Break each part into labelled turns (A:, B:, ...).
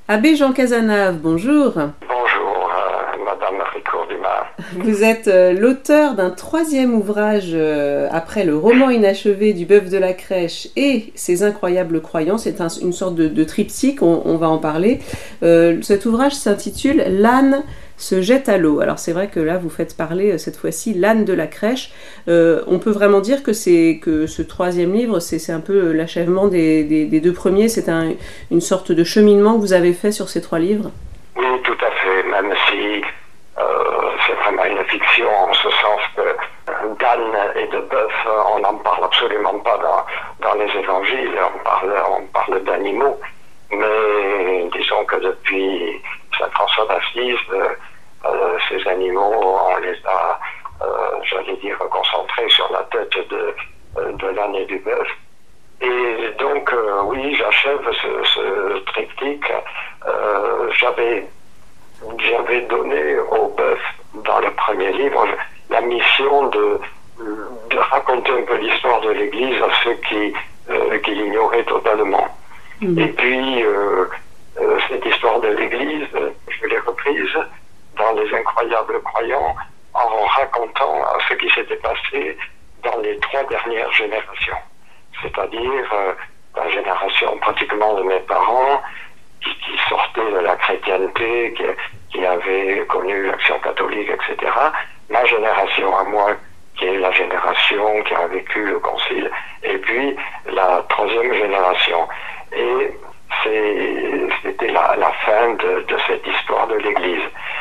A: Abbé Jean Cazenave, bonjour.
B: Bonjour, Madame Ricoeur-Dumas.
A: Vous êtes l'auteur d'un troisième ouvrage après le roman inachevé du Bœuf de la Crèche et ses incroyables croyances. C'est une sorte de triptyque, on va en parler. Cet ouvrage s'intitule L'âne se jette à l'eau. Alors c'est vrai que là vous faites parler cette fois-ci l'âne de la crèche. On peut vraiment dire que ce troisième livre c'est un peu l'achèvement des deux premiers. C'est une sorte de cheminement que vous avez fait sur ces trois livres.
B: Oui, tout à fait, même si c'est vraiment une fiction en ce sens que d'âne et de bœuf, on n'en parle absolument pas dans les évangiles, on parle d'animaux, mais disons que depuis Saint François d'Assise, ces animaux, on les a, j'allais dire, concentrés sur la tête de l'âne et du bœuf. Et donc, oui, j'achève ce triptyque. J'avais donné au bœuf, dans le premier livre, la mission de raconter un peu l'histoire de l'Église à ceux qui l'ignoraient totalement. Et puis, cette histoire de l'Église, je l'ai reprise dans Les Incroyables Croyants en racontant ce qui s'était passé dans les trois dernières générations. C'est-à-dire la génération pratiquement de mes parents qui sortaient de la chrétienté, qui avaient connu l'Action catholique, etc. Ma génération à moi, qui est la génération qui a vécu le Concile, et puis la troisième génération. Et c'était la fin de cette histoire de l'Église.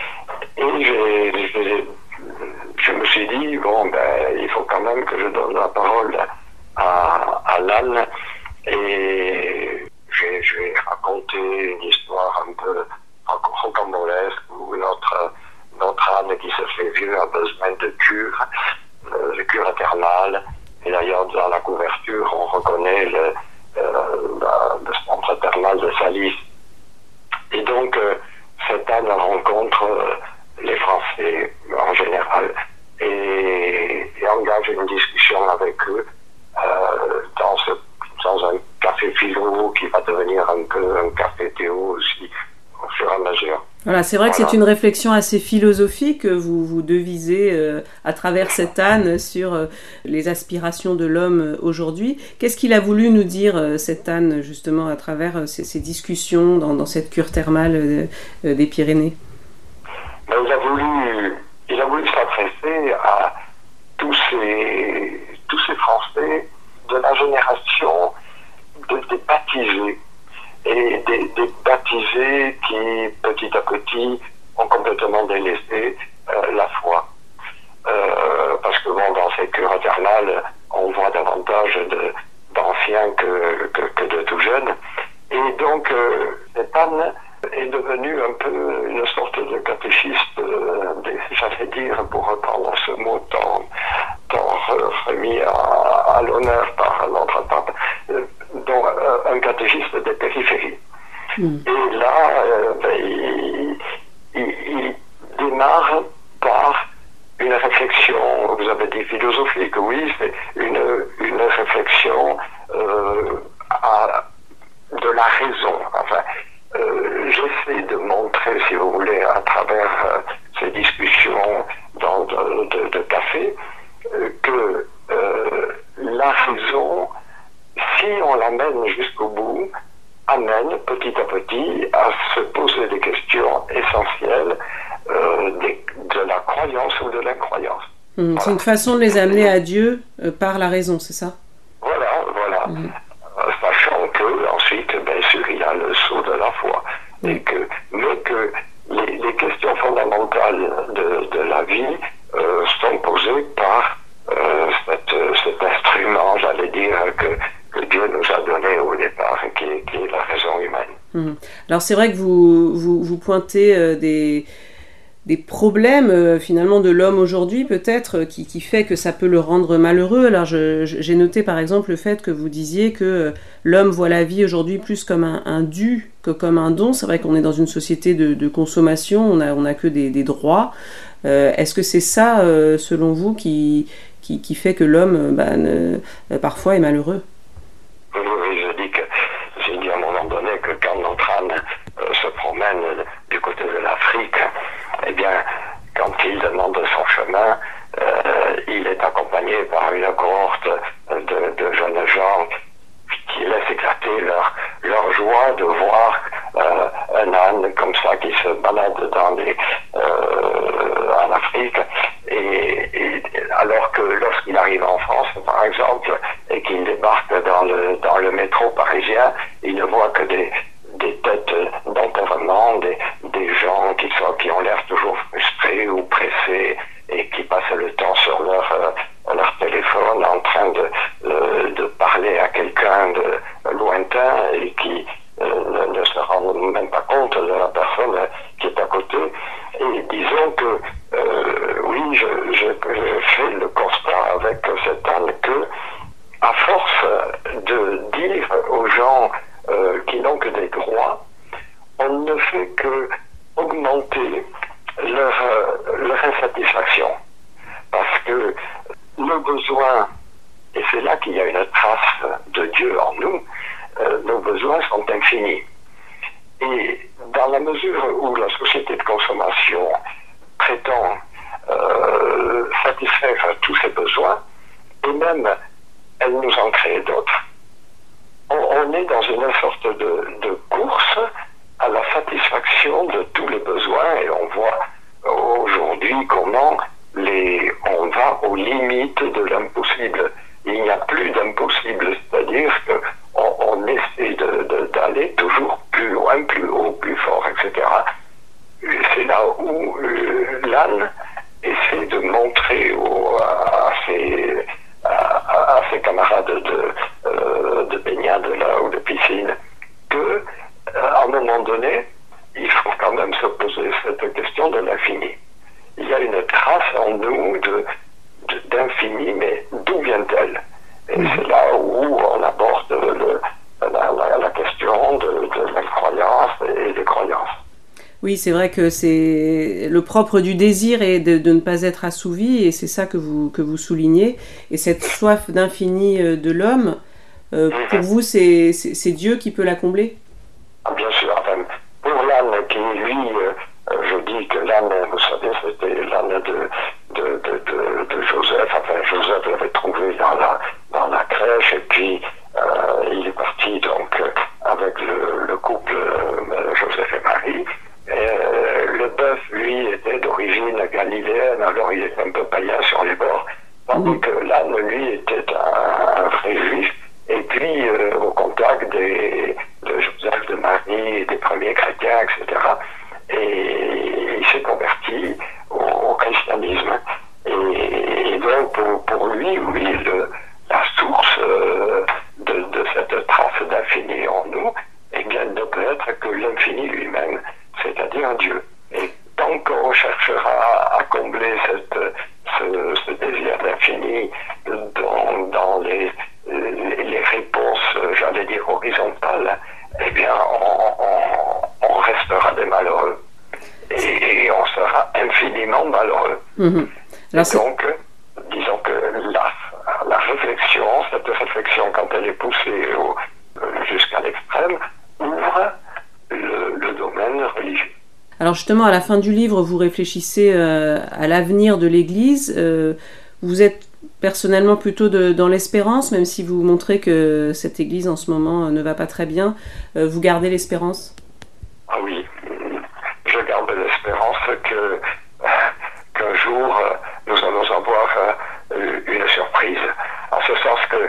B: Et je me suis dit, bon, il faut quand même que je donne la parole à l'âne, et je vais raconter une histoire un peu rocambolesque où notre âne qui se fait vieux a besoin de cure thermale. Et d'ailleurs, dans la couverture, on reconnaît le centre thermal de Salis. Et donc, cet âne rencontre les Français en général et engage une discussion avec eux dans un café philo qui va devenir un peu un café théo aussi au fur et à mesure.
A: Voilà, c'est vrai que c'est une réflexion assez philosophique que vous devisez à travers cet âne sur les aspirations de l'homme aujourd'hui. Qu'est-ce qu'il a voulu nous dire cet âne justement à travers ces discussions dans cette cure thermale des Pyrénées?
B: Il a voulu s'adresser à tous ces Français de la génération des baptisés, et des baptisés qui, petit à petit, ont complètement délaissé la foi. Parce que bon, dans ces cures thermales, on voit davantage d'anciens que de tout jeunes. Et donc, cet âne est devenu un peu une sorte de catéchiste, j'allais dire, pour reprendre ce mot tant remis à l'honneur par notre pape, donc un catéchiste des périphéries. Et là, il démarre par une réflexion, vous avez dit philosophique, oui, c'est une réflexion de la raison. Enfin, j'essaie de montrer, si vous voulez, à travers ces discussions de café, que la raison, si on l'amène jusqu'au bout, amène petit à petit à se poser des questions essentielles de la croyance ou de l'incroyance.
A: Voilà. C'est une façon de les amener à Dieu par la raison, c'est ça?
B: Voilà. Sachant que ensuite, bien sûr, il y a le saut de la foi. Mais que les questions fondamentales de la vie sont posées par cet instrument, j'allais dire, que Dieu nous a donné au départ, qui est la raison humaine.
A: Alors c'est vrai que vous pointez des problèmes finalement de l'homme aujourd'hui peut-être qui fait que ça peut le rendre malheureux. Alors j'ai noté par exemple le fait que vous disiez que l'homme voit la vie aujourd'hui plus comme un dû que comme un don. C'est vrai qu'on est dans une société de consommation, on a que des droits. Est-ce que c'est ça selon vous qui fait que l'homme parfois est malheureux?
B: Oui, j'ai dit à un moment donné que quand notre âme se accompagnés par une cohorte de jeunes gens qui laissent éclater leur joie de voir un âne comme ça qui se balade en Afrique, et alors que lorsqu'il arrive en France, par exemple, et qu'il débarque dans le métro parisien, il ne voit que des têtes d'enterrement, des gens qui ont l'air toujours frustrés ou pressés et qui passent le temps sur leur téléphone en train de parler à quelqu'un de lointain et qui ne se rend même pas compte de la personne qui est à côté. Et disons que oui, je fais le constat avec cette âne que, à force de dire aux gens qui n'ont que des droits, on ne fait que augmenter leur insatisfaction. Parce que nos besoins, et c'est là qu'il y a une trace de Dieu en nous, nos besoins sont infinis. Et dans la mesure où la société de consommation prétend satisfaire tous ces besoins, et même elle nous en crée d'autres, on est dans une sorte de course à la satisfaction de tous les besoins, et on voit aujourd'hui comment on va aux limites de l'impossible. Il n'y a plus d'impossible, c'est-à-dire qu'on essaie d'aller toujours plus loin, plus haut, plus fort, etc. C'est là où l'âne essaie de montrer à ses camarades de baignade là, ou de piscine que, à un moment donné, il faut quand même se poser cette question de l'infini. Il y a une trace en nous d'infini, mais d'où vient-elle? Et c'est là où on aborde la question de l'incroyance et des croyances.
A: Oui, c'est vrai que c'est le propre du désir et de ne pas être assouvi, et c'est ça que vous soulignez. Et cette soif d'infini de l'homme, pour vous, c'est Dieu qui peut la combler?
B: Bien sûr. Enfin, pour l'âne qui, lui, je dis que l'âne, vous savez, c'était l'âne de Joseph. Enfin, Joseph l'avait trouvé dans la crèche, et puis il est parti donc avec le couple Joseph et Marie. Le bœuf, lui, était d'origine galiléenne, alors il était un peu païen sur les bords, tandis que l'âne, lui, était un vrai juif, et puis au contact de Joseph, de Marie, et des premiers chrétiens, etc. Et il s'est converti au christianisme. Et donc, pour lui, oui, la source de cette trace d'infini en nous, eh bien, ne peut être que l'infini lui-même, c'est-à-dire Dieu. Et tant qu'on cherchera à combler ce désir d'infini dans les réponses, j'allais dire, horizontales, eh bien, on restera des malheureux. Et on sera infiniment malheureux. Donc, disons que la réflexion, cette réflexion, quand elle est poussée jusqu'à l'extrême, ouvre le domaine religieux.
A: Alors justement, à la fin du livre, vous réfléchissez à l'avenir de l'Église. Vous êtes personnellement plutôt dans l'espérance, même si vous montrez que cette Église en ce moment ne va pas très bien. Vous gardez l'espérance?
B: Ah oui, je garde l'espérance qu'un jour nous allons avoir une surprise. En ce sens que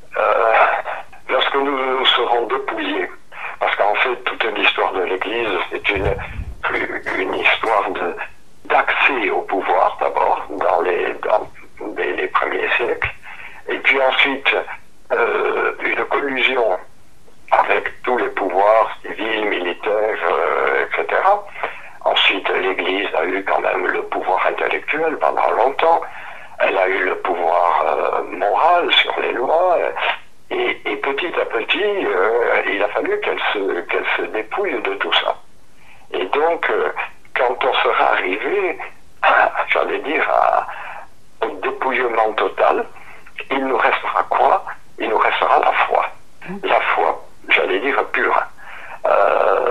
B: lorsque nous serons dépouillés, parce qu'en fait toute l'histoire de l'Église c'est une histoire d'accès au pouvoir d'abord dans les premiers siècles, et puis ensuite une collusion avec tous les pouvoirs civils, militaires, etc. Ensuite, l'Église a eu quand même le pouvoir intellectuel pendant longtemps. Elle a eu le pouvoir moral sur les lois. Et petit à petit, il a fallu qu'elle se dépouille de tout ça. Et donc, quand on sera arrivé, j'allais dire, au dépouillement total, il nous restera quoi? Il nous restera la foi. La foi, j'allais dire, pure.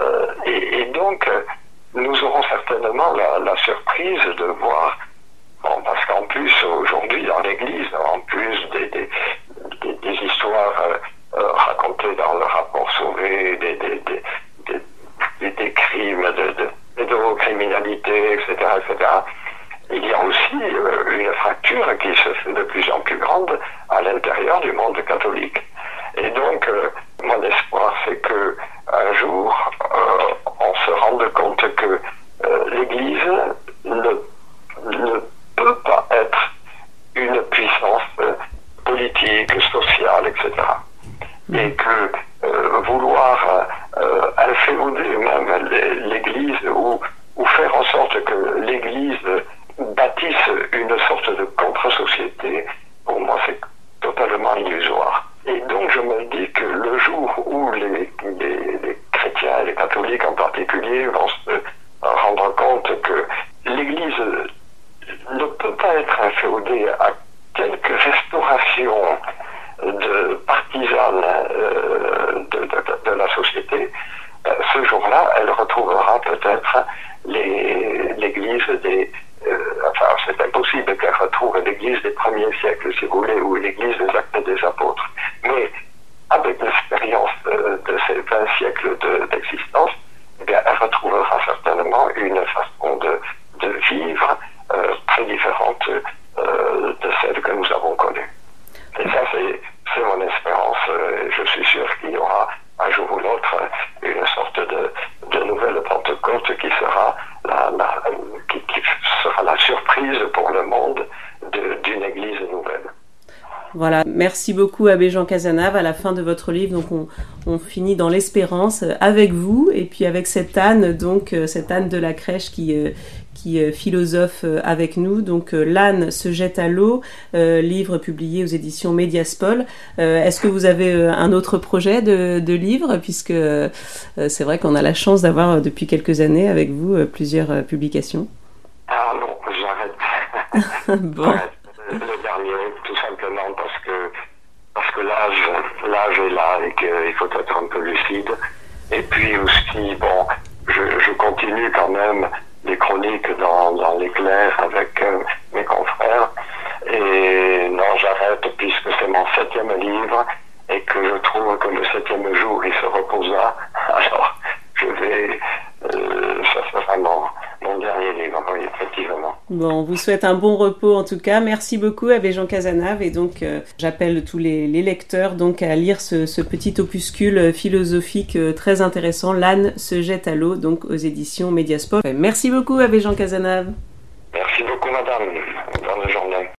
B: Et donc, nous aurons certainement la surprise de voir, bon, Bon, parce qu'en plus, aujourd'hui, dans l'Église, en plus des histoires racontées dans le rapport Sauvé, des crimes de pédocriminalité, etc., etc., il y a aussi une fracture qui se fait de plus en plus grande à l'intérieur du monde catholique. Et donc, mon espoir, c'est que un jour, on se rende compte que l'Église ne peut pas être une puissance politique, sociale, etc. Et que vouloir inféoder même l'Église ou faire en sorte que l'Église bâtisse une sorte de contre-société, pour moi c'est totalement illusoire. Et donc je me dis que le jour où les chrétiens et les catholiques en particulier vont se rendre compte que l'Église ne peut pas être inféodée à quelques restaurations partisanes de la société, ce jour-là, elle retrouvera peut-être l'Église enfin, c'est impossible qu'elle retrouve l'Église des premiers siècles, si vous voulez, ou l'Église des Actes des Apôtres. Mais avec l'expérience de ces 20 siècles d'existence, eh bien, elle retrouvera certainement une façon de vivre très différente de celle que nous avons connue. Et ça, c'est mon espérance. Je suis sûr qu'il y aura un jour ou l'autre une sorte de nouvelle Pentecôte qui sera la surprise pour le monde d'une Église nouvelle.
A: Voilà, merci beaucoup Abbé Jean Casanave. À la fin de votre livre, donc on finit dans l'espérance avec vous et puis avec cette Anne, donc cette Anne de la crèche qui philosophe avec nous. Donc l'âne se jette à l'eau, livre publié aux éditions Médiaspol. Est-ce que vous avez un autre projet de livre, puisque c'est vrai qu'on a la chance d'avoir depuis quelques années avec vous plusieurs publications?
B: Ah non, j'arrête.
A: Bon.
B: Le dernier, tout simplement parce que l'âge est là et qu'il faut être un peu lucide. Et puis aussi, bon, je continue quand même les chroniques dans l'éclair avec mes confrères. Et non, j'arrête puisque c'est mon 7e livre et que je trouve que le 7e jour, il se reposa. Alors, je vais... ça sera mon dernier livre, oui, effectivement.
A: Bon, on vous souhaite un bon repos en tout cas. Merci beaucoup Abbé Jean Casanave. Et donc, j'appelle tous les lecteurs donc à lire ce petit opuscule philosophique très intéressant, L'âne se jette à l'eau, donc aux éditions Médiaspol. Merci beaucoup Abbé Jean Casanave.
B: Merci beaucoup madame. Bonne journée.